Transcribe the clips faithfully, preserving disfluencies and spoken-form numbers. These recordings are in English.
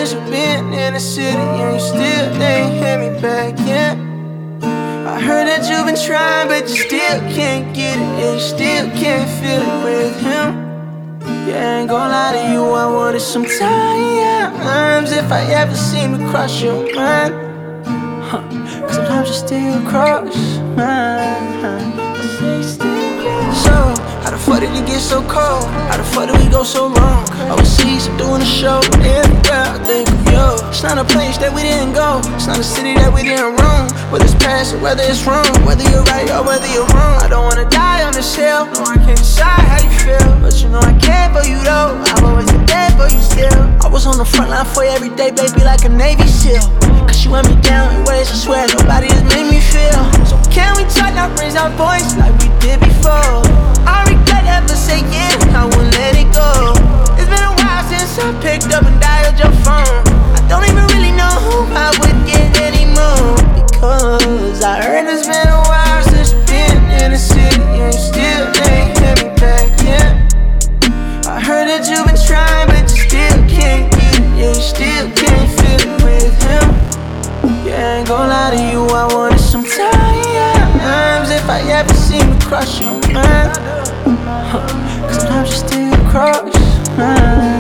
since you've been in the city, and you still ain't hit me back yet. I heard that you've been trying, but you still can't get it, and you still can't feel it with him. Yeah, I ain't gon' lie to you, I wanted some times if I ever seem to cross your mind. Huh. Cause sometimes you still cross mine. So, how the fuck did it get so cold? How the fuck did we go so wrong? Overseas, I'm doing a show, everywhere I think of you. It's not a place that we didn't go, it's not a city that we didn't roam. Whether it's past or whether it's wrong, whether you're right or whether you're wrong, I don't wanna die on this hill. No, I can't decide how you feel, but you know I care for you though. I've always been there for you still. I was on the front line for you every day, baby, like a Navy SEAL. Cause you went me down in ways I swear nobody has made me feel. So can we talk, now raise our voice like we did before? I regret ever saying I won't let it go. It's been a while since I picked up and dialed your phone. I don't even really know who I would get anymore, because I heard it's been a while since you've been in the city, and you still ain't hit me back yet. I heard that you've been trying, but you still can't get it, yeah, you still can't feel it with him. Yeah, I ain't gon' lie to you, I wanted some times if I ever seem to cross your mind. Huh. Cause sometimes you still cross mine.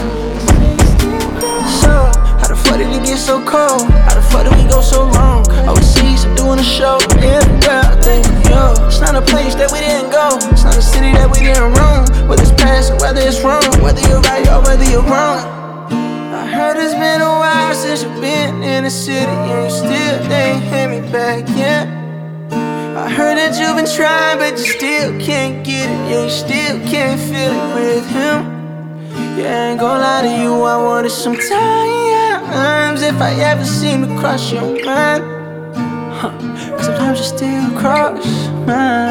So, how the fuck did it get so cold? How the fuck did we go so wrong? Overseas, I'm doing a show, everywhere I think of you. It's not a place that we didn't go, it's not a city that we didn't roam. Whether it's past or whether it's wrong, whether you're right or whether you're wrong. I heard it's been a while since you've been in the city, and you still ain't hit me back yet. I heard that you've been trying, but you still can't get it, yeah, you still can't feel it with him. Yeah, I ain't gon' lie to you, I wanted some times if I ever seem to cross your mind. Huh. Cause sometimes you still cross mine.